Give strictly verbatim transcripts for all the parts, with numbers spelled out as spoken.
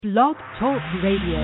Blog Talk Radio.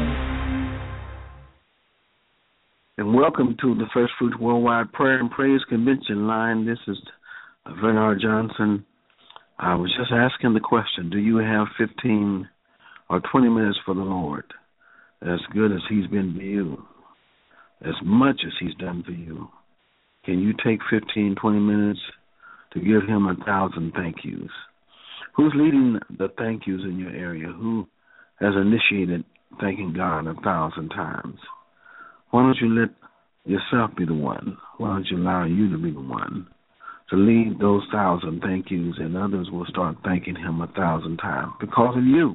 And welcome to the First Fruits Worldwide Prayer and Praise Convention line. This is Bernard Johnson. I was just asking the question, do you have fifteen or twenty minutes for the Lord? As good as he's been to you, as much as he's done for you, can you take fifteen, twenty minutes to give him a thousand thank yous? Who's leading the thank yous in your area? Who has initiated thanking God a thousand times? Why don't you let yourself be the one? Why don't you allow you to be the one to lead those thousand thank yous, and others will start thanking him a thousand times because of you?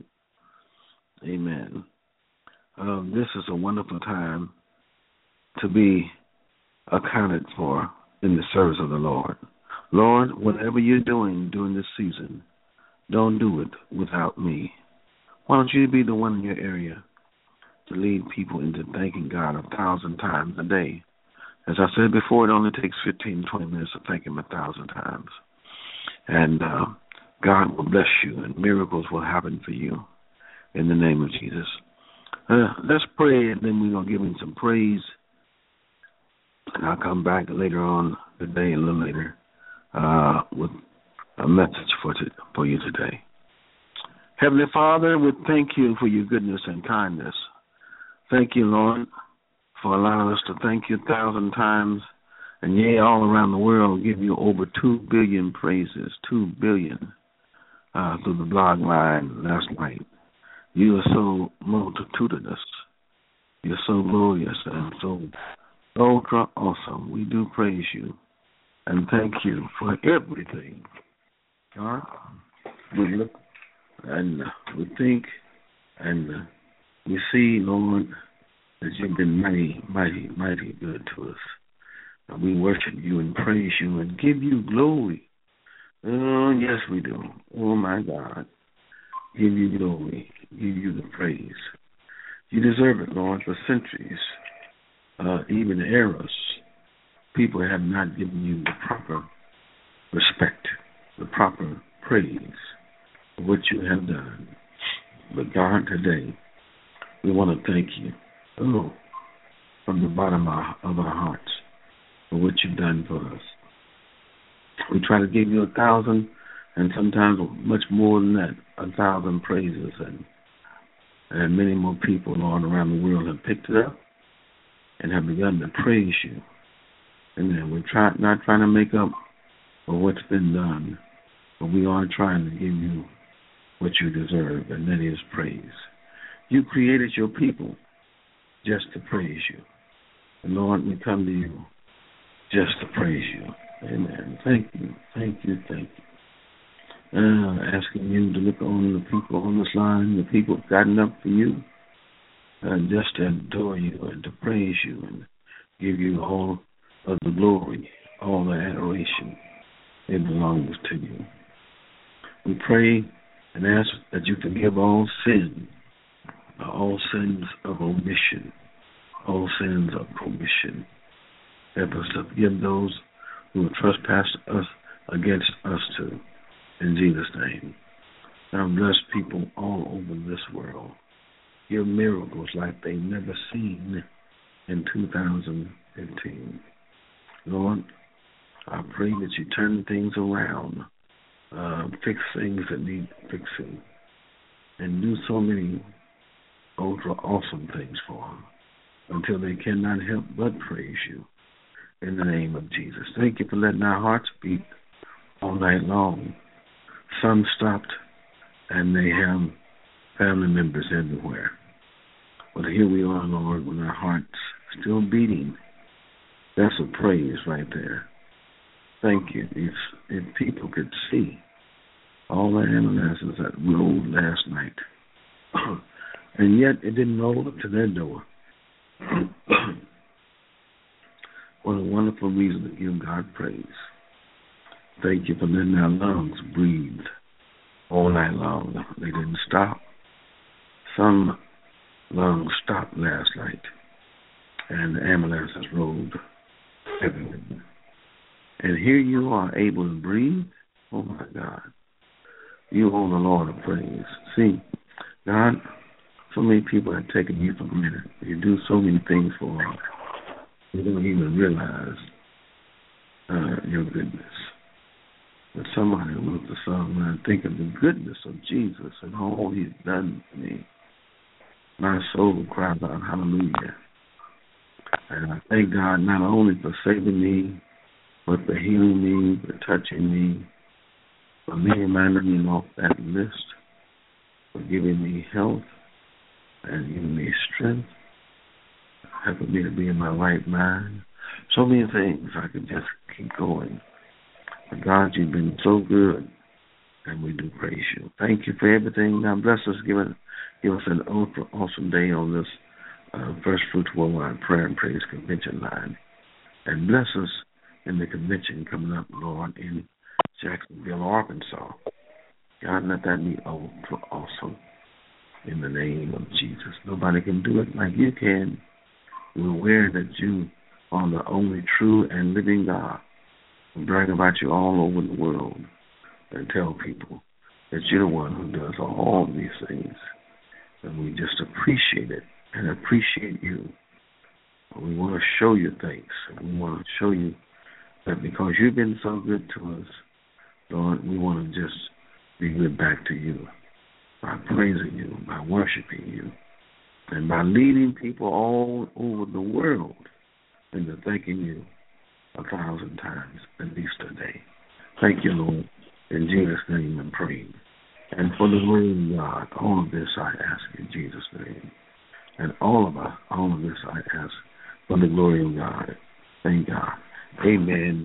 Amen. Uh, this is a wonderful time to be accounted for in the service of the Lord. Lord, whatever you're doing during this season, don't do it without me. Why don't you be the one in your area to lead people into thanking God a thousand times a day? As I said before, it only takes fifteen, twenty minutes to thank him a thousand times. And uh, God will bless you, and miracles will happen for you in the name of Jesus. Uh, let's pray, and then we're going to give him some praise. And I'll come back later on today, a little later, uh, with a message for, to, for you today. Heavenly Father, we thank you for your goodness and kindness. Thank you, Lord, for allowing us to thank you a thousand times, and yea, all around the world, give you over two billion praises, two billion uh, through the blog line last night. You are so multitudinous. You're so glorious and so ultra awesome. We do praise you and thank you for everything. God, we look and uh, we think and uh, we see, Lord, that you've been mighty, mighty, mighty good to us. And we worship you and praise you and give you glory. Oh, yes, we do. Oh, my God. Give you glory. Give you the praise. You deserve it, Lord, for centuries. Uh, even eras, people have not given you the proper respect, the proper praise for what you have done. But God, today, we want to thank you, oh, from the bottom of our, of our hearts for what you've done for us. We try to give you a thousand, and sometimes much more than that, a thousand praises, and and many more people, Lord, around the world have picked it up and have begun to praise you. And then we're try, not trying to make up for what's been done, but we are trying to give you what you deserve, and that is praise. You created your people just to praise you. And Lord, we come to you just to praise you. Amen. Thank you, thank you, thank you. Uh, asking you to look on the people on this line, the people who've gotten up for you, uh, just to adore you and to praise you and give you all of the glory, all the adoration. It belongs to you. We pray and ask that you forgive all sin, all sins of omission, all sins of commission. Help us to forgive those who have trespassed us against us too. In Jesus' name. Now bless people all over this world. Give miracles like they've never seen in two thousand fifteen. Lord, I pray that you turn things around, uh, fix things that need fixing, and do so many ultra awesome things for them until they cannot help but praise you in the name of Jesus. Thank you for letting our hearts beat all night long. Some stopped, and they have family members everywhere. But here we are, Lord, with our hearts still beating. That's a praise right there. Thank you. If, if people could see all the ambulances that rolled last night, and yet it didn't roll up to their door. What a wonderful reason to give God praise. Thank you for letting our lungs breathe all night long. They didn't stop. Some lungs stopped last night, and the ambulances rolled everywhere. And here you are able to breathe. Oh, my God. You owe the Lord a praise. See, God, So many people have taken you for granted. You do so many things for them. You don't even realize uh, your goodness. But somebody wrote the song, when I think of the goodness of Jesus and all he's done for me, my soul cries out hallelujah. And I thank God not only for saving me, but for healing me, for touching me, for me and my name off that list, for giving me health and giving me strength, helping me to be in my right mind. So many things I could just keep going. But God, you've been so good, and we do praise you. Thank you for everything. God bless us. Give, it, give us an awesome day on this uh, First Fruits Worldwide Prayer and Praise Convention line. And bless us in the convention coming up, Lord, in Jacksonville, Arkansas. God, let that be awesome in the name of Jesus. Nobody can do it like you can. We're aware that you are the only true and living God. We brag about you all over the world and tell people that you're the one who does all these things. And we just appreciate it and appreciate you. We want to show you thanks. We want to show you that because you've been so good to us, Lord, we want to just be good back to you by praising you, by worshiping you, and by leading people all over the world into thanking you a thousand times, at least a day. Thank you, Lord, in Jesus' name and pray. And for the glory of God, all of this I ask in Jesus' name. And all of us, all of this I ask for the glory of God. Thank God. Amen.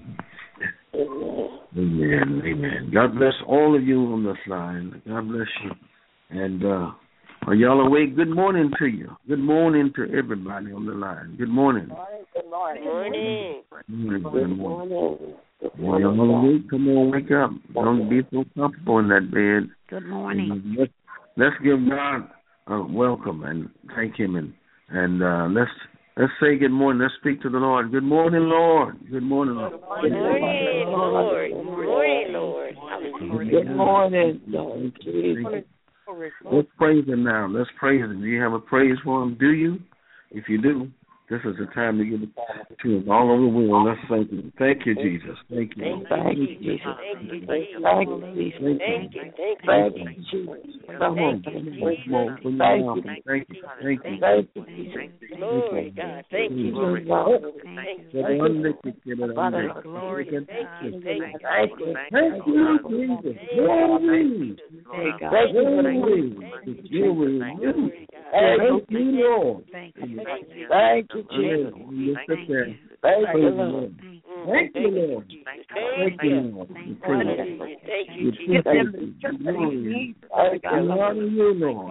Amen. Amen. God bless all of you on this line. God bless you. And uh, are y'all awake? Good morning to you. Good morning to everybody on the line. Good morning. Good morning. Good morning. Good morning. Good morning. Well, y'all awake? Come on, wake up. Don't be so comfortable in that bed. Good morning. Let's, let's give God a welcome and thank him. And, and uh, let's let's say good morning. Let's speak to the Lord. Good morning, Lord. Good morning, Lord. Good morning, Lord. Good morning, Lord. Good morning, Lord. Let's praise him now. Let's praise him. Do you have a praise for him? Do you? If you do, this is the time to give it to him all over the world. Let's thank him. Thank you, Jesus. Thank you. Thank you, Jesus. Thank you, Jesus. Thank you, Jesus. Thank you, thank you, Jesus. Come on. Thank you. Thank you. Thank you. Thank you, Jesus. Glory, God. Thank you, Jesus. Thank you. Glory. Thank you. Glory. Thank you. Thank you. Thank you, Jesus. Glory. Thank you. Thank you. Thank you, Lord. Thank you. Thank you, Jesus. Thank you. Thank you, Lord. Thank you, Lord. Thank you, Lord. Thank you, Jesus. Thank you, Lord. Thank you, Lord.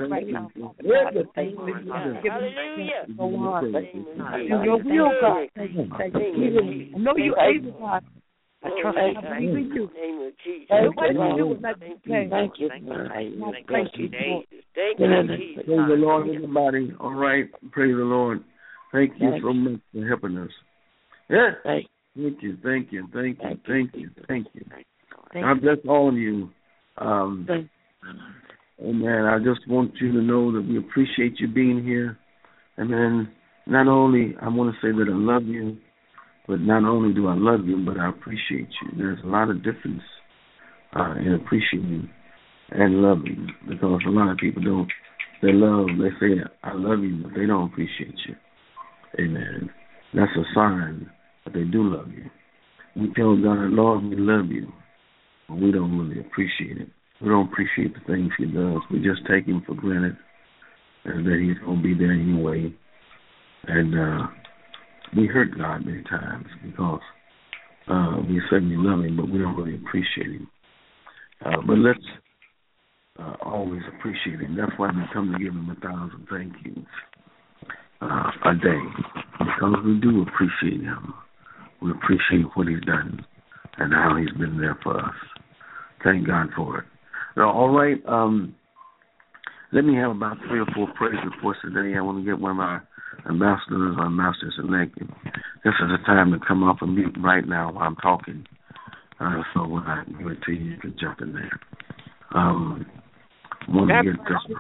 Hallelujah. Your will, God. I know you're able, God. I trust you. I believe in you. Name of Jesus. Nobody can do it like you can. Thank you. Thank you, Thank you, Jesus. Thank you, Jesus. Praise the Lord, everybody. All right. Praise the Lord. Thank you so much for helping us. Yeah. Thank you. Thank you. Thank you. Thank you. Thank you. God bless all of you. Um, and man, I just want you to know that we appreciate you being here. And then not only I want to say that I love you, but not only do I love you, but I appreciate you. There's a lot of difference uh, in appreciating and loving, because a lot of people don't. They love, they say, I love you, but they don't appreciate you. Amen. That's a sign that they do love you. We tell God, Lord, we love you, but we don't really appreciate it. We don't appreciate the things he does. We just take him for granted, and that he's going to be there anyway. And uh, we hurt God many times because uh, we say we love him, but we don't really appreciate him. Uh, but let's uh, always appreciate him. That's why we come to give him a thousand thank yous uh, a day, because we do appreciate him. We appreciate what he's done and how he's been there for us. Thank God for it. Now, all right, um, let me have about three or four praise reports today. I want to get one of our ambassadors, our masters elect. This is the time to come off of mute right now while I'm talking. Uh, so when I give it to you, you can jump in there. Um, want to get this.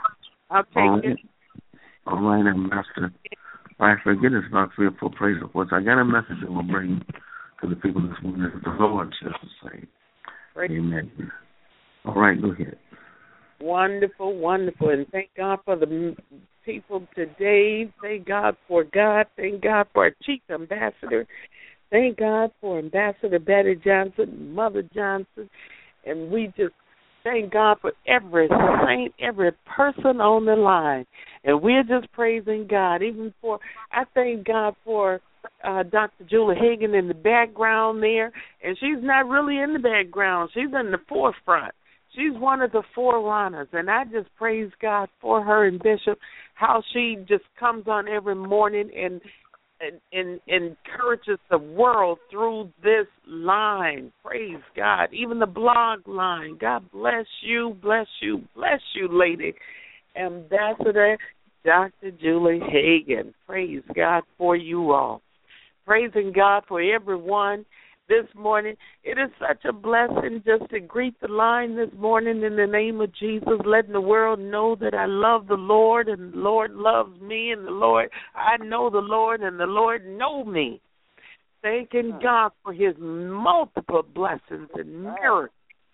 I'll take All right. it. All right, Ambassador. All right, forget it's about three or four praise reports. I got a message I'm going to bring to the people this morning. The Lord just to say. Right. Amen. All right, go ahead. Wonderful, wonderful. And thank God for the people today. Thank God for God. Thank God for our chief ambassador. Thank God for Ambassador Betty Johnson, Mother Johnson. And we just thank God for every saint, every person on the line. And we're just praising God. Even for, I thank God for uh, Doctor Julie Hagan in the background there. And she's not really in the background. She's in the forefront. She's one of the forerunners. And I just praise God for her and Bishop, how she just comes on every morning and And, and, and encourages the world through this line. Praise God. Even the blog line. God bless you, bless you, bless you, lady. Ambassador Doctor Julie Hagan. Praise God for you all. Praising God for everyone this morning. It is such a blessing just to greet the line this morning in the name of Jesus, letting the world know that I love the Lord and the Lord loves me, and the Lord, I know the Lord and the Lord know me. Thanking God for his multiple blessings and miracles.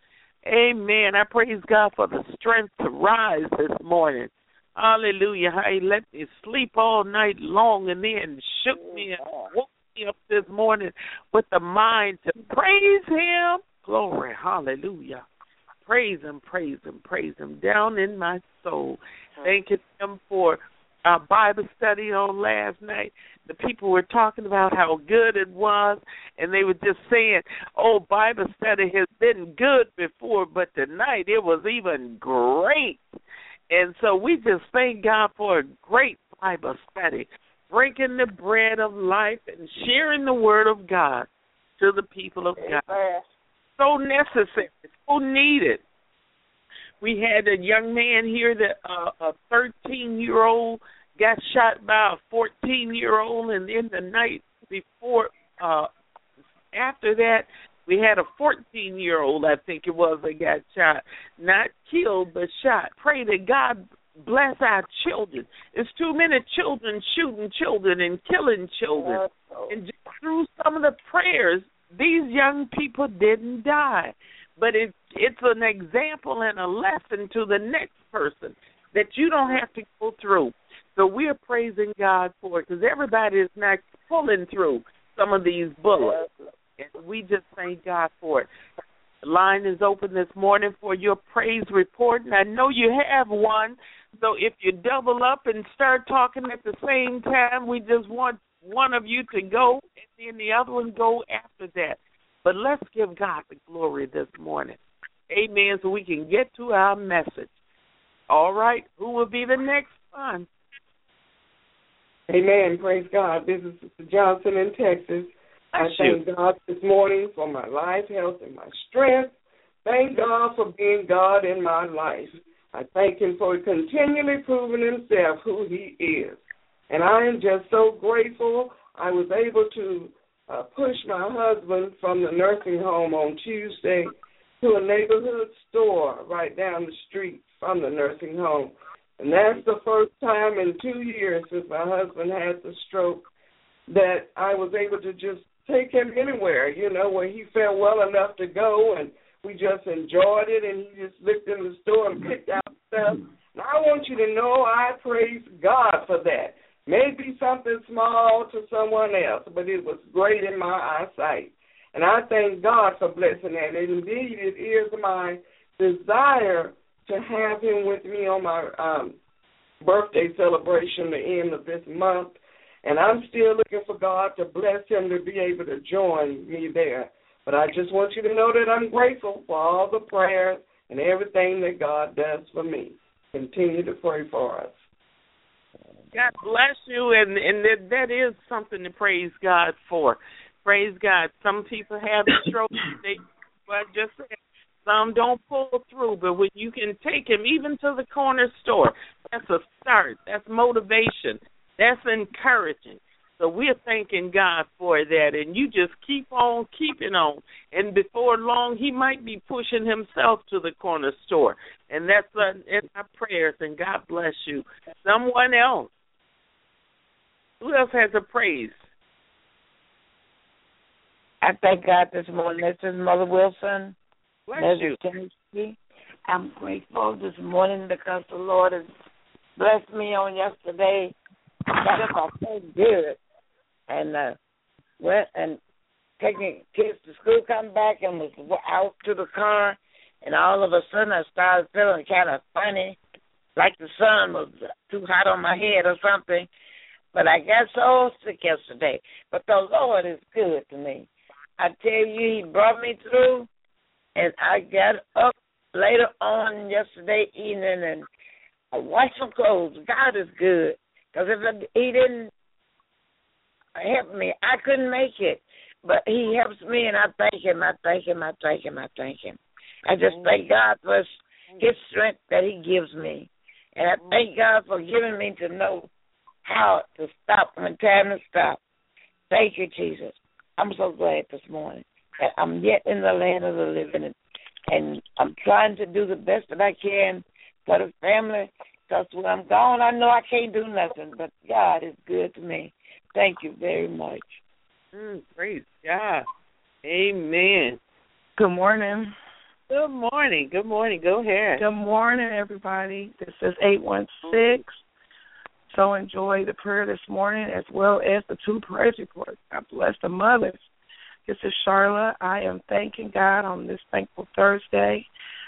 Amen. I praise God for the strength to rise this morning. Hallelujah. How he let me sleep all night long and then shook me and woke me up this morning with the mind to praise him. Glory. Hallelujah. Praise him, praise him, praise him down in my soul. Thanking him for our Bible study on last night. The people were talking about how good it was, and they were just saying, oh, Bible study has been good before, but tonight it was even great. And so we just thank God for a great Bible study, breaking the bread of life and sharing the word of God to the people of God. So necessary, so needed. We had a young man here, that uh, a thirteen-year-old got shot by a fourteen-year-old, and in the night before, uh, after that, we had a fourteen-year-old, I think it was, that got shot. Not killed, but shot. Pray that God bless our children. There's too many children shooting children and killing children. And just through some of the prayers, these young people didn't die. But it, it's an example and a lesson to the next person that you don't have to go through. So we're praising God for it, because everybody is not pulling through some of these bullets. And we just thank God for it. The line is open this morning for your praise report, and I know you have one. So if you double up and start talking at the same time, we just want one of you to go and then the other one go after that. But let's give God the glory this morning. Amen, so we can get to our message. All right, who will be the next one? Amen, praise God. This is Sister Johnson in Texas. I thank God this morning for my life, health, and my strength. Thank God for being God in my life. I thank him for continually proving himself who he is. And I am just so grateful I was able to uh, push my husband from the nursing home on Tuesday to a neighborhood store right down the street from the nursing home. And that's the first time in two years since my husband had the stroke that I was able to just take him anywhere, you know, where he felt well enough to go, and we just enjoyed it, and he just looked in the store and picked out stuff. And I want you to know I praise God for that. Maybe something small to someone else, but it was great in my eyesight. And I thank God for blessing that. And indeed, it is my desire to have him with me on my um, birthday celebration, the end of this month. And I'm still looking for God to bless him to be able to join me there. But I just want you to know that I'm grateful for all the prayers and everything that God does for me. Continue to pray for us. God bless you, and, and that, that is something to praise God for. Praise God. Some people have strokes. They, well, just said, some don't pull through, but when you can take him even to the corner store, that's a start. That's motivation. That's encouraging. So we're thanking God for that, and you just keep on keeping on. And before long, he might be pushing himself to the corner store. And that's uh, in our prayers, and God bless you. Someone else. Who else has a praise? I thank God this morning. This is Mother Wilson. Bless you. you. I'm grateful this morning because the Lord has blessed me on yesterday. Got up, I felt good. And uh, went and taking kids to school, come back and was out to the car, and all of a sudden I started feeling kind of funny, like the sun was too hot on my head or something. But I got so sick yesterday. But the Lord is good to me. I tell you, he brought me through, and I got up later on yesterday evening and I washed some clothes. God is good. Because if he didn't help me, I couldn't make it. But he helps me, and I thank him, I thank him, I thank him, I thank him. I just thank God for his strength that he gives me. And I thank God for giving me to know how to stop when time to stop. Thank you, Jesus. I'm so glad this morning that I'm yet in the land of the living, and, and I'm trying to do the best that I can for the family. Because when I'm gone, I know I can't do nothing, but God is good to me. Thank you very much. Mm, praise God. Amen. Good morning. Good morning. Good morning. Go ahead. Good morning, everybody. This is eight one six. So enjoy the prayer this morning as well as the two praise reports. God bless the mothers. This is Charlotte. I am thanking God on this Thankful Thursday.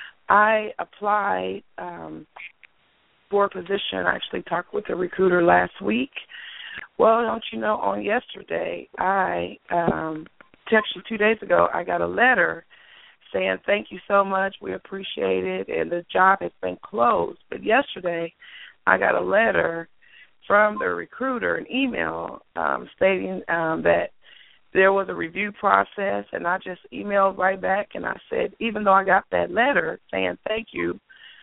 I applied um, for a position. I actually talked with a recruiter last week. Well, don't you know, on yesterday, I um, texted you two days ago, I got a letter saying thank you so much, we appreciate it, and the job has been closed. But yesterday, I got a letter from the recruiter, an email um, stating um, that there was a review process, and I just emailed right back, and I said, even though I got that letter saying thank you,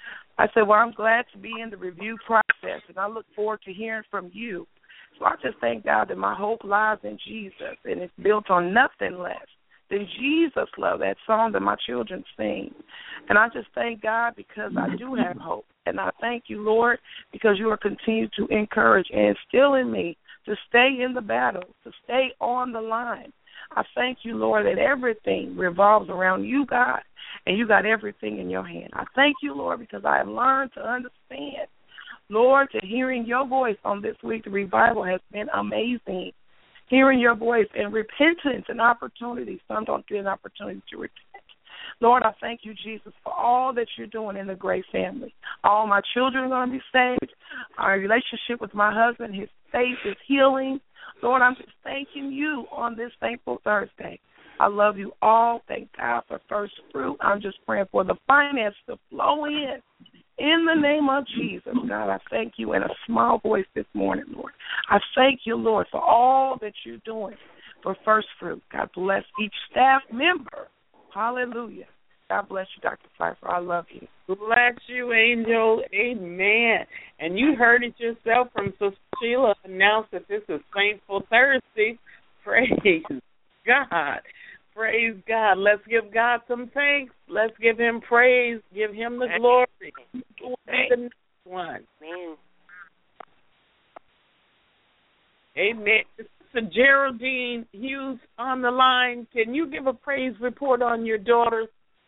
I said, well, I'm glad to be in the review process, and I look forward to hearing from you. So I just thank God that my hope lies in Jesus, and it's built on nothing less than Jesus' love, that song that my children sing. And I just thank God because I do have hope. And I thank you, Lord, because you are continuing to encourage and instill in me to stay in the battle, to stay on the line. I thank you, Lord, that everything revolves around you, God, and you got everything in your hand. I thank you, Lord, because I have learned to understand, Lord, that hearing your voice on this week, the revival has been amazing. Hearing your voice and repentance and opportunity. Some don't get an opportunity to repent. Lord, I thank you, Jesus, for all that you're doing in the Gray family. All my children are going to be saved. Our relationship with my husband, his faith is healing. Lord, I'm just thanking you on this Thankful Thursday. I love you all. Thank God for first fruit. I'm just praying for the finance to flow in. In the name of Jesus, God, I thank you in a small voice this morning, Lord. I thank you, Lord, for all that you're doing for first fruit. God bless each staff member. Hallelujah. God bless you, Doctor Pfeiffer. I love you. Bless you, Angel. Amen. And you heard it yourself from Sister Sheila announced that this is Thankful Thursday. Praise God. Praise God. Let's give God some thanks. Let's give him praise. Give him the glory. We'll be the next one. Amen. Amen. Sister Geraldine Hughes on the line. Can you give a praise report on your daughter?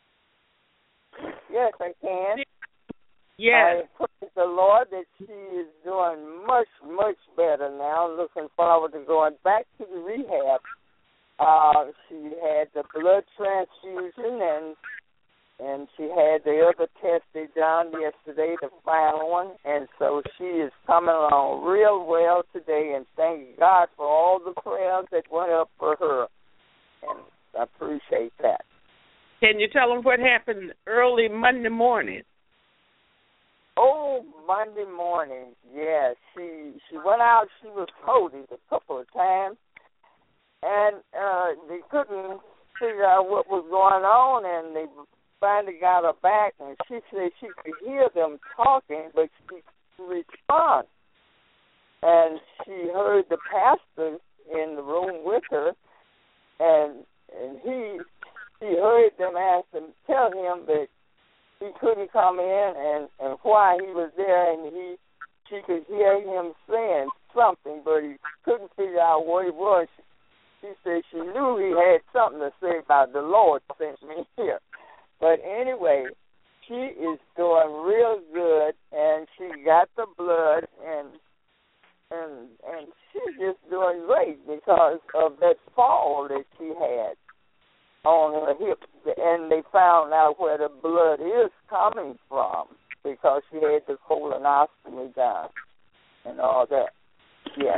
Yes, I can. Yes. I praise the Lord that she is doing much, much better now. Looking forward to going back to the rehab. Uh, she had the blood transfusion, and and she had the other test they done yesterday, the final one, and so she is coming along real well today, and thank God for all the prayers that went up for her, and I appreciate that. Can you tell them what happened early Monday morning? Oh, Monday morning, yeah, she she went out, she was holding a couple of times, and uh, they couldn't figure out what was going on, and they finally got her back, and she said she could hear them talking, but she couldn't respond. And she heard the pastor in the room with her, and and he he heard them ask him, tell him that he couldn't come in and, and why he was there, and he she could hear him saying something, but he couldn't figure out what it was. She, she said she knew he had something to say about the Lord sent me here. But anyway, she is doing real good, and she got the blood, and and and she's just doing great because of that fall that she had on her hip, and they found out where the blood is coming from because she had the colonoscopy done and all that. Yes.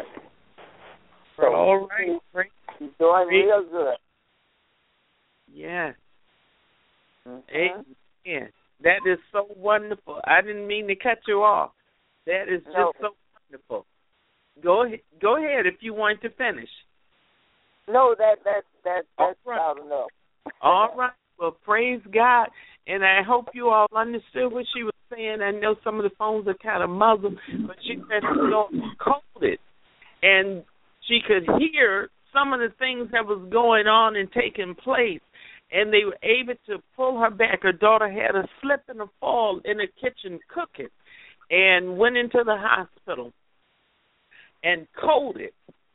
So all right. She's doing real good. Yes. Mm-hmm. Amen. That is so wonderful. I didn't mean to cut you off. That is just no. so wonderful. Go ahead. Go ahead if you want to finish. No, that that that that's right. about enough. All right. Well, praise God, and I hope you all understood what she was saying. I know some of the phones are kind of muzzled, but she said she was colded, and she could hear some of the things that was going on and taking place, and they were able to pull her back. Her daughter had a slip and a fall in the kitchen cooking, and went into the hospital and colded.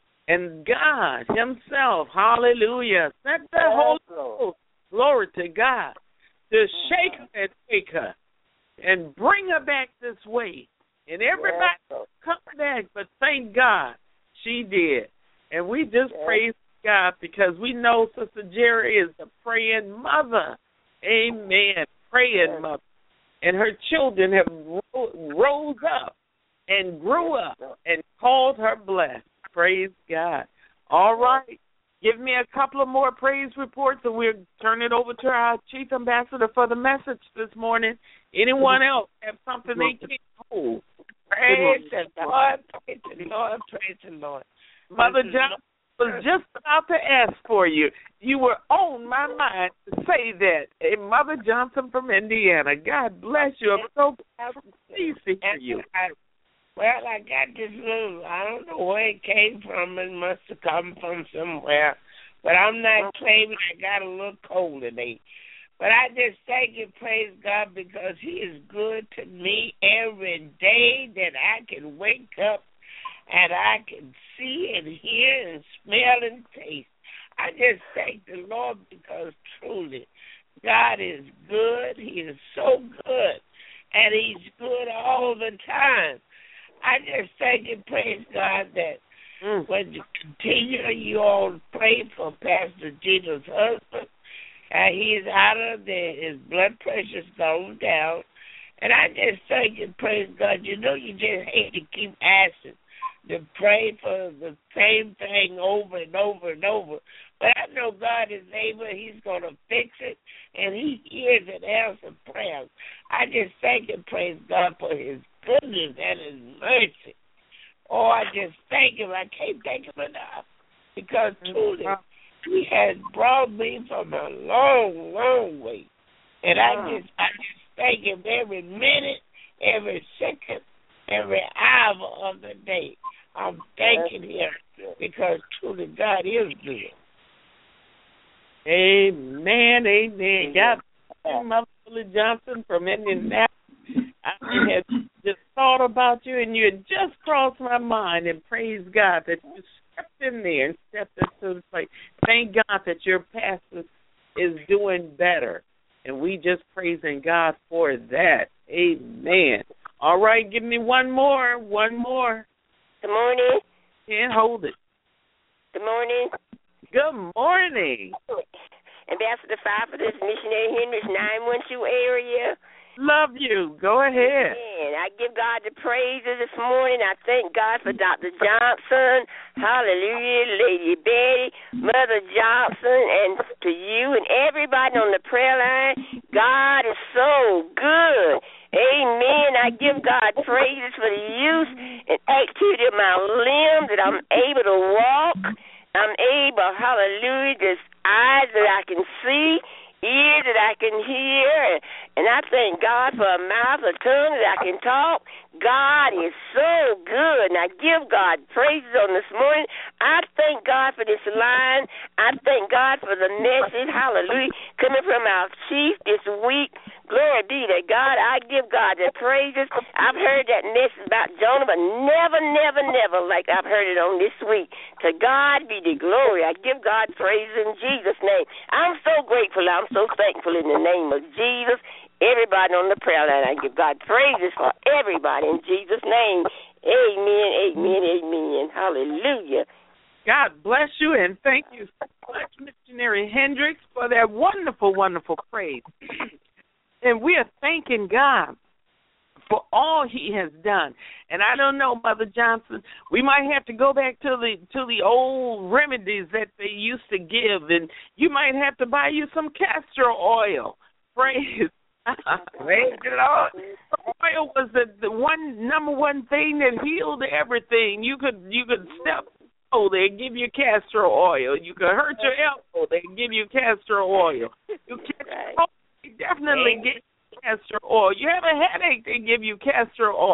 And God himself, hallelujah, sent the Holy Ghost, glory to God, to shake her and wake her and bring her back this way. And everybody come back, but thank God she did. And we just praise God because we know Sister Jerry is a praying mother. Amen. Praying mother. And her children have ro- rose up and grew up and called her blessed. Praise God. All right. Give me a couple of more praise reports, and we'll turn it over to our Chief Ambassador for the message this morning. Anyone else have something they can't hold? Praise the Lord. Praise the Lord. Praise the Lord. Mother Johnson was just about to ask for you. You were on my mind to say that. Hey, Mother Johnson from Indiana. God bless you. I'm so pleased to hear you. Well, I got this little, I don't know where it came from. It must have come from somewhere. But I'm not claiming I got a little cold today. But I just thank and praise God because he is good to me every day that I can wake up and I can see and hear and smell and taste. I just thank the Lord because truly God is good. He is so good. And he's good all the time. I just thank and praise God that mm. when you continue, you all pray for Pastor Gina's husband. Uh, he is out of there. His blood pressure's gone down. And I just thank and praise God. You know, you just hate to keep asking to pray for the same thing over and over and over. But I know God is able. He's going to fix it. And he hears and answers prayers. I just thank and praise God for his goodness and his mercy. Oh, I just thank him. I can't thank him enough. Because truly, he has brought me from a long, long way. And I just I just thank him every minute, every second, every hour of the day. I'm thanking him because truly God is good. Amen, amen. God bless you, Mother Johnson from Indianapolis. I had just thought about you, and you had just crossed my mind, and praise God that you stepped in there and stepped into the place. Thank God that your pastor is doing better, and we just praising God for that. Amen. All right, give me one more, one more. Good morning. Can't hold it. Good morning. Good morning. Ambassador Five for this Missionary Henry's nine one two area. Love you. Go ahead. Amen. I give God the praises this morning. I thank God for Doctor Johnson. Hallelujah. Lady Betty, Mother Johnson, and to you and everybody on the prayer line. God is so good. Amen. I give God praises for the use and activity of my limbs, that I'm able to walk. I'm able, hallelujah, just eyes that I can see, ears that I can hear, and I thank God for a mouth, a tongue that I can talk. God is so good. And I give God praises on this morning. I thank God for this line. I thank God for the message, hallelujah, coming from our chief this week. Glory be to God. I give God the praises. I've heard that message about Jonah, but never, never, never like I've heard it on this week. To God be the glory. I give God praise in Jesus' name. I'm so grateful. I'm so thankful in the name of Jesus. Everybody on the prayer line, I give God praises for everybody in Jesus' name. Amen, amen, amen. Hallelujah. God bless you, and thank you so much, Missionary Hendricks, for that wonderful, wonderful praise. And we are thanking God for all He has done. And I don't know, Mother Johnson, we might have to go back to the to the old remedies that they used to give, and you might have to buy you some castor oil. Praise. Praise the Lord. Oil was the, the one number one thing that healed everything. You could you could step. Oh, they give you castor oil. You could hurt your elbow. They give you castor oil. You catch right. cold, they definitely give you castor oil. You have a headache, they give you castor oil.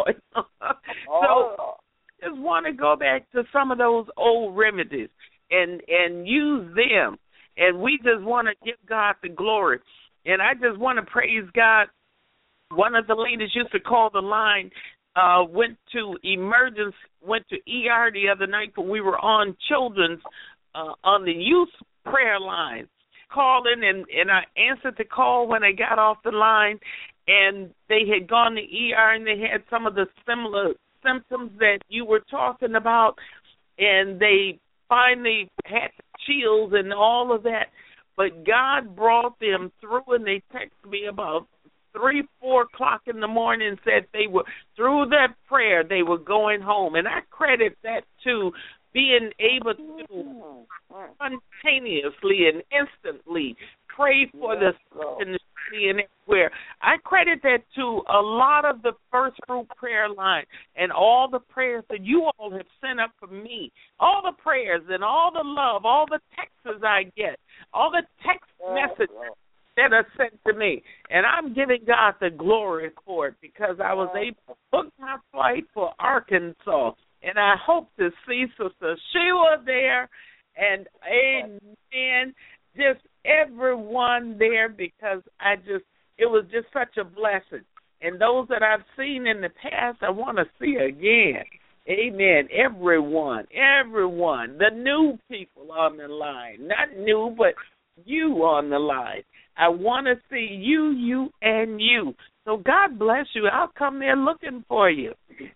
So just want to go back to some of those old remedies and and use them. And we just want to give God the glory. And I just want to praise God. One of the ladies used to call the line. Uh, went to emergency, went to E R the other night when we were on children's, uh, on the youth prayer line, calling, and, and I answered the call when I got off the line, and they had gone to E R and they had some of the similar symptoms that you were talking about, and they finally had chills and all of that, but God brought them through, and they texted me about three, four o'clock in the morning, said they were, through that prayer, they were going home. And I credit that to being able to spontaneously and instantly pray for the sick in the city and everywhere. I credit that to a lot of the First Fruit prayer line and all the prayers that you all have sent up for me, all the prayers and all the love, all the texts I get, all the text messages that are sent to me. And I'm giving God the glory for it because I was able to book my flight for Arkansas. And I hope to see Sister Sheila there and amen, just everyone there, because I just, it was just such a blessing. And those that I've seen in the past, I want to see again. Amen. Everyone, everyone, the new people on the line, not new, but you on the line. I want to see you, you, and you. So God bless you. I'll come there looking for you,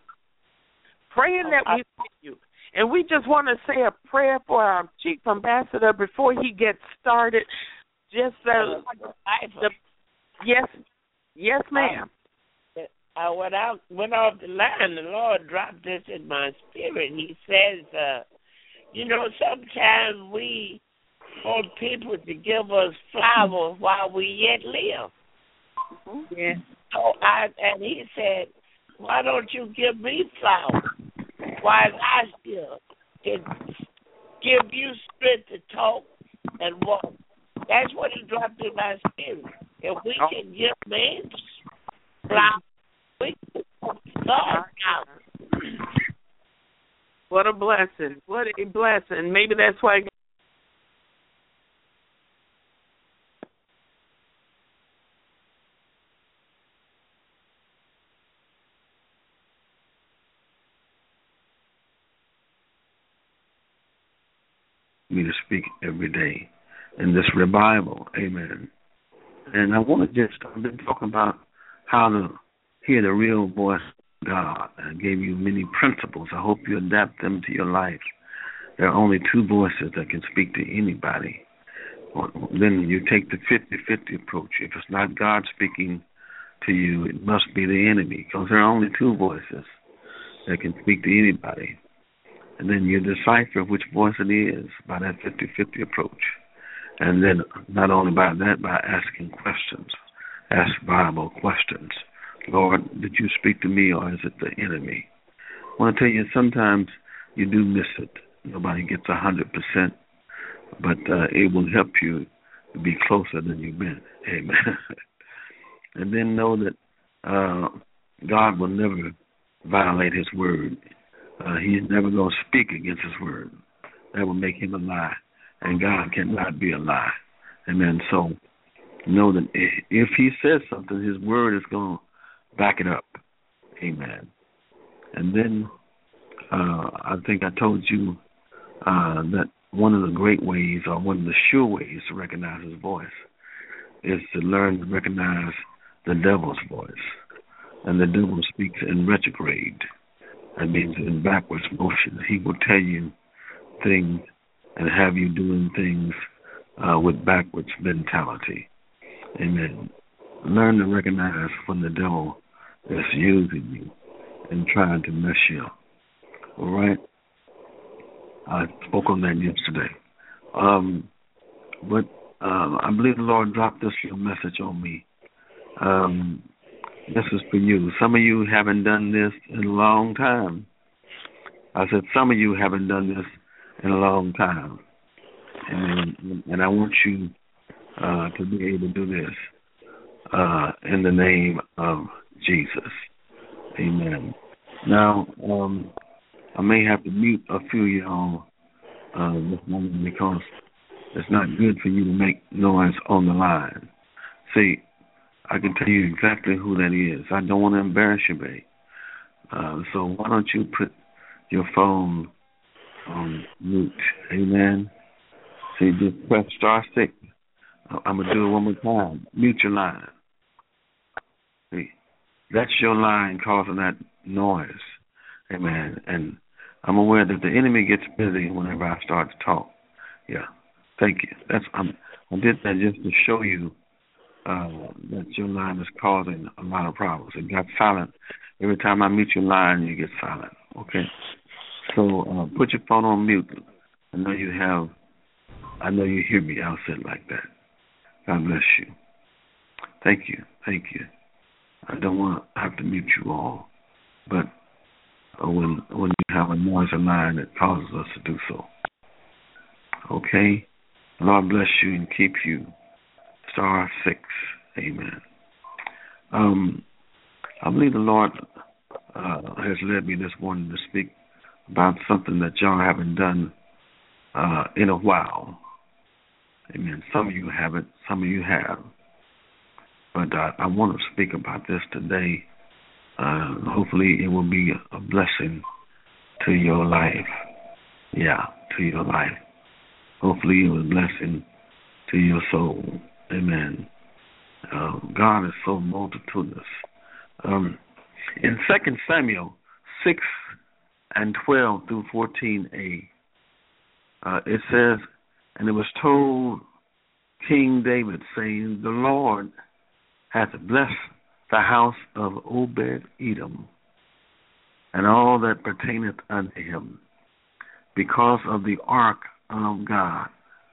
praying that we see you. And we just want to say a prayer for our Chief Ambassador before he gets started. Just uh, the, yes, yes, ma'am. I, I went out, went off the line. The Lord dropped this in my spirit. He says, uh, you know, sometimes we want people to give us flowers while we yet live. Yeah. So I, and he said, why don't you give me flowers while I still can give you strength to talk and walk? That's what he dropped in my spirit. If we can give men flowers, we can God out. What a blessing. What a blessing. Maybe that's why me to speak every day in this revival. Amen. And I want to just, I've been talking about how to hear the real voice of God. I gave you many principles. I hope you adapt them to your life. There are only two voices that can speak to anybody. Then you take the fifty-fifty approach. If it's not God speaking to you, it must be the enemy, because there are only two voices that can speak to anybody. And then you decipher which voice it is by that fifty-fifty approach. And then not only by that, by asking questions. Ask Bible questions. Lord, did you speak to me, or is it the enemy? I want to tell you, sometimes you do miss it. Nobody gets one hundred percent, but uh, it will help you to be closer than you've been. Amen. And then know that uh, God will never violate his word. Uh, he's never going to speak against his word. That will make him a lie. And God cannot be a lie. Amen. So know that if he says something, his word is going to back it up. Amen. And then uh, I think I told you uh, that one of the great ways, or one of the sure ways to recognize his voice, is to learn to recognize the devil's voice. And the devil speaks in retrograde. That means in backwards motion. He will tell you things and have you doing things uh, with backwards mentality. Amen. Learn to recognize when the devil is using you and trying to mess you up. All right? I spoke on that yesterday. Um, but uh, I believe the Lord dropped this little message on me. Um, this is for you. Some of you haven't done this in a long time. I said some of you haven't done this in a long time. And, and I want you uh, to be able to do this uh, in the name of Jesus. Amen. Now, um, I may have to mute a few of y'all uh, this moment because it's not good for you to make noise on the line. See, I can tell you exactly who that is. I don't want to embarrass you, babe. Uh, so why don't you put your phone on mute? Amen. See, just press star six. I'm going to do it one more time. Mute your line. See, that's your line causing that noise. Amen. And I'm aware that the enemy gets busy whenever I start to talk. Yeah. Thank you. That's I'm, I did that just to show you uh, that your line is causing a lot of problems. It got silent. Every time I mute your line, you get silent. Okay? So uh, put your phone on mute. I know you have, I know you hear me. I'll say it like that. God bless you. Thank you. Thank you. I don't want to have to mute you all, but uh, when when you have a noisy line, it causes us to do so. Okay? Lord bless you and keep you. Star six. Amen. Um, I believe the Lord uh, has led me this morning to speak about something that y'all haven't done uh, in a while. Amen. Some of you haven't. Some of you have. But uh, I want to speak about this today. Uh, hopefully it will be a blessing to your life. Yeah, to your life. Hopefully it was a blessing to your soul. Amen. Uh, God is so multitudinous. Um, in Second Samuel six and twelve through fourteen a, uh, it says, and it was told King David, saying, the Lord hath blessed the house of Obed-Edom and all that pertaineth unto him, because of the ark of God.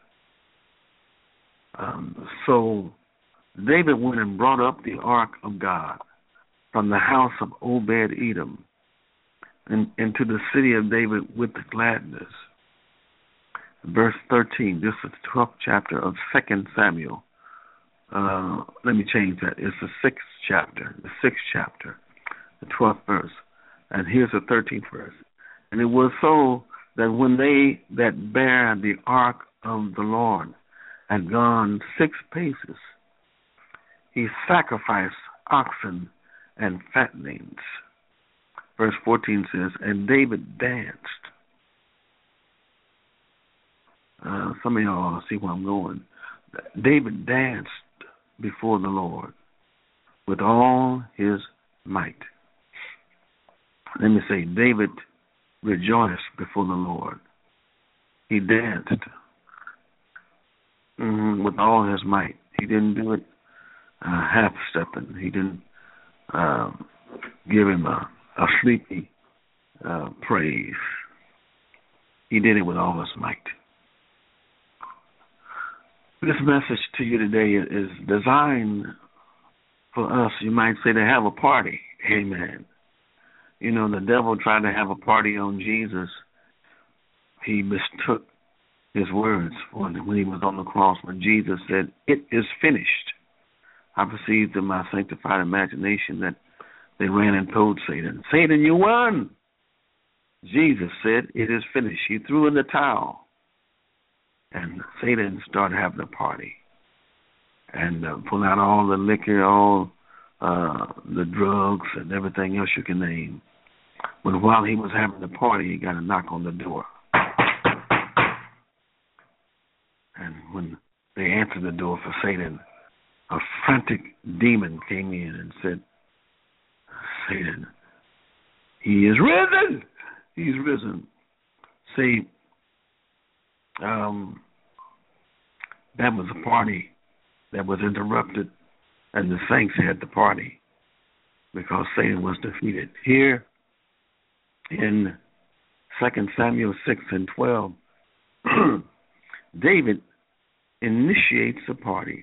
Um, so David went and brought up the ark of God from the house of Obed-Edom and into the city of David with gladness. Verse thirteen, this is the twelfth chapter of Second Samuel. Uh, let me change that. It's the sixth chapter, the sixth chapter, the twelfth verse. And here's the thirteenth verse. And it was so that when they that bare the ark of the Lord had gone six paces, he sacrificed oxen and fattenings. Verse fourteen says, and David danced. Uh, some of y'all see where I'm going. David danced before the Lord with all his might. Let me say, David rejoiced before the Lord. He danced mm-hmm, with all his might. He didn't do it uh, half-stepping. He didn't uh, give him a, a sleepy uh, praise. He did it with all his might. This message to you today is designed for us, you might say, to have a party. Amen. You know, the devil tried to have a party on Jesus. He mistook his words when he was on the cross, when Jesus said, it is finished. I perceived in my sanctified imagination that they ran and told Satan, Satan, you won. Jesus said, it is finished. He threw in the towel. And Satan started having a party and uh, pull out all the liquor, all uh, the drugs and everything else you can name. But while he was having the party, he got a knock on the door. And when they answered the door for Satan, a frantic demon came in and said, Satan, he is risen. He's risen. See, um, that was a party that was interrupted, and the saints had the party because Satan was defeated. Here in Second Samuel six and twelve, David initiates a party.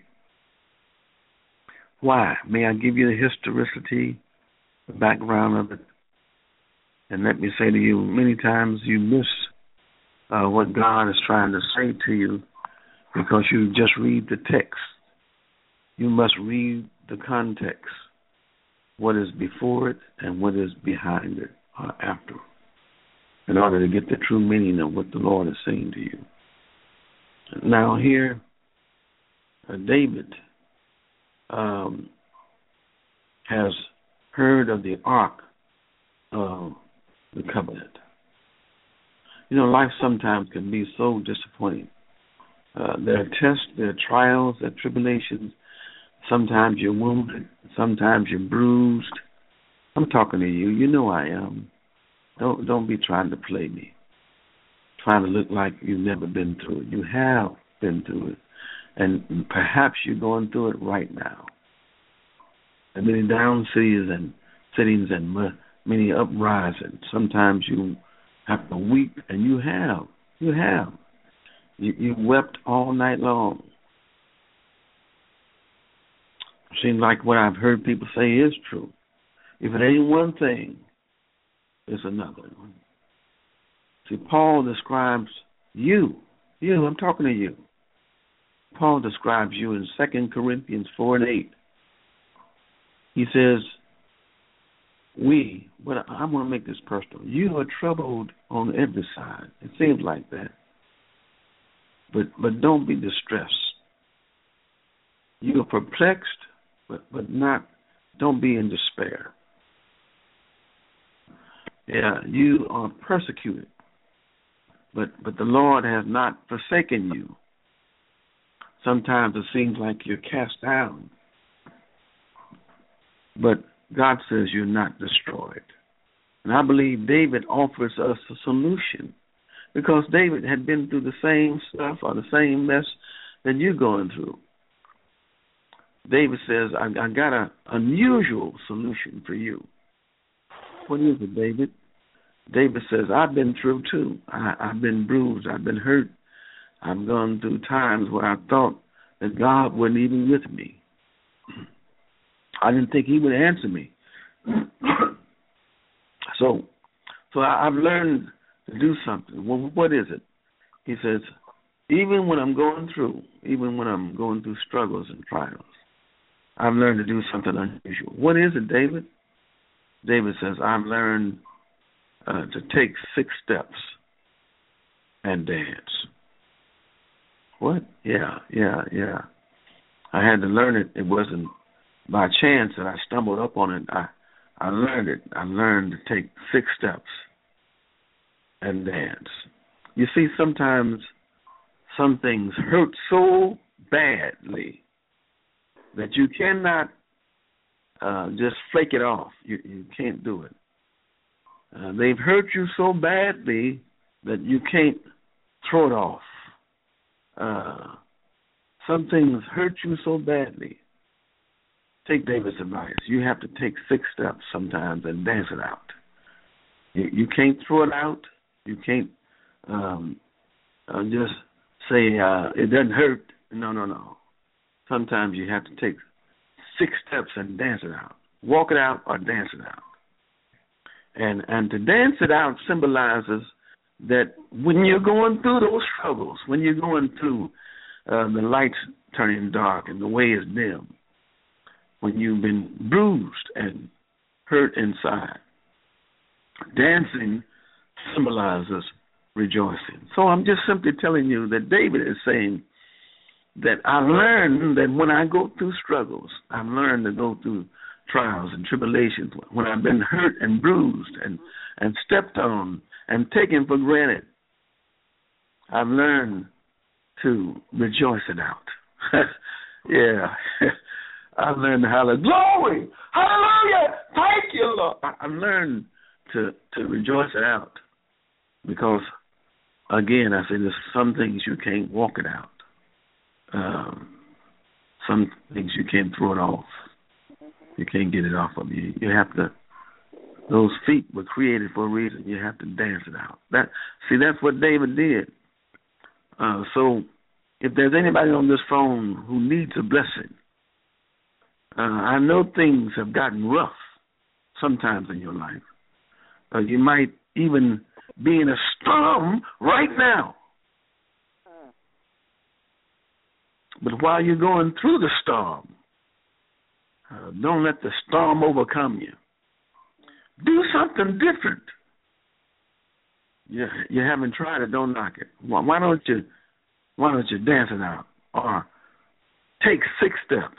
Why? May I give you the historicity, the background of it? And let me say to you, many times you miss uh, what God is trying to say to you because you just read the text. You must read the context, what is before it and what is behind it or after, in order to get the true meaning of what the Lord is saying to you. Now here, uh, David um, has heard of the Ark of the Covenant. You know, life sometimes can be so disappointing. Uh, there are tests, there are trials, there are tribulations. Sometimes you're wounded, sometimes you're bruised. I'm talking to you. You know I am. Don't don't be trying to play me, trying to look like you've never been through it. You have been through it, and perhaps you're going through it right now. There are many down cities and cities and many uprisings. Sometimes you have to weep, and you have. You have. You, you wept all night long. Seems like what I've heard people say is true. If it ain't one thing, it's another one. See, Paul describes you. You, I'm talking to you. Paul describes you in Second Corinthians four and eight. He says, we, but I want to make this personal. You are troubled on every side. It seems like that. But but don't be distressed. You are perplexed, but, but not, don't be in despair. Yeah, you are persecuted, but but the Lord has not forsaken you. Sometimes it seems like you're cast down, but God says you're not destroyed. And I believe David offers us a solution because David had been through the same stuff or the same mess that you're going through. David says, I, I got an unusual solution for you. What is it, David? David says, I've been through too. I, I've been bruised. I've been hurt. I've gone through times where I thought that God wasn't even with me. I didn't think he would answer me. so so I, I've learned to do something. Well, what is it? He says, even when I'm going through, even when I'm going through struggles and trials, I've learned to do something unusual. What is it, David? David says, I've learned uh, to take six steps and dance. What? Yeah, yeah, yeah. I had to learn it. It wasn't by chance that I stumbled up on it. I, I learned it. I learned to take six steps and dance. You see, sometimes some things hurt so badly that you cannot uh, just flake it off. You, you can't do it. Uh, they've hurt you so badly that you can't throw it off. Uh, some things hurt you so badly. Take David's advice. You have to take six steps sometimes and dance it out. You, you can't throw it out. You can't um, uh, just say uh, it doesn't hurt. No, no, no. Sometimes you have to take six steps and dance it out. Walk it out or dance it out. And and to dance it out symbolizes that when you're going through those struggles, when you're going through uh, the lights turning dark and the way is dim, when you've been bruised and hurt inside. Dancing symbolizes rejoicing. So I'm just simply telling you that David is saying that I learned that when I go through struggles, I've learned to go through trials and tribulations, when I've been hurt and bruised and, and stepped on and taken for granted, I've learned to rejoice it out. Yeah. I've learned to holler, glory, hallelujah, thank you, Lord. I've learned to, to rejoice it out because, again, I say there's some things you can't walk it out. Um, some things you can't throw it off. You can't get it off of you. You have to, those feet were created for a reason. You have to dance it out. That See, that's what David did. Uh, so if there's anybody on this phone who needs a blessing, uh, I know things have gotten rough sometimes in your life. Uh, you might even be in a storm right now. But while you're going through the storm, uh, don't let the storm overcome you. Do something different. You, you haven't tried it, don't knock it. Why, why don't you why don't you dance it out? Or take six steps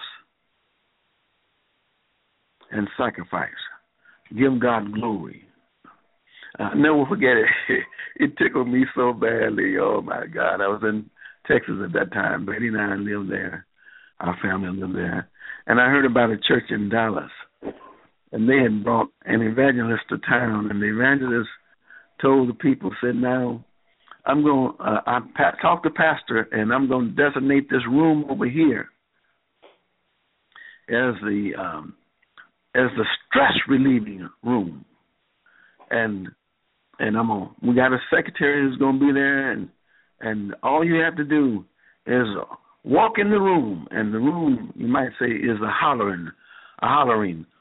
and sacrifice. Give God glory. I'll never forget it. It tickled me so badly. Oh, my God. I was in Texas at that time. Betty and I lived there. Our family lived there. And I heard about a church in Dallas. And they had brought an evangelist to town. And the evangelist told the people, said, now, I'm going uh, I pa- talk to pastor, and I'm going to designate this room over here as the um, as the stress relieving room. And and I'm on. We got a secretary who's going to be there, and and all you have to do is walk in the room, and the room, you might say, is a hollering, a hollering,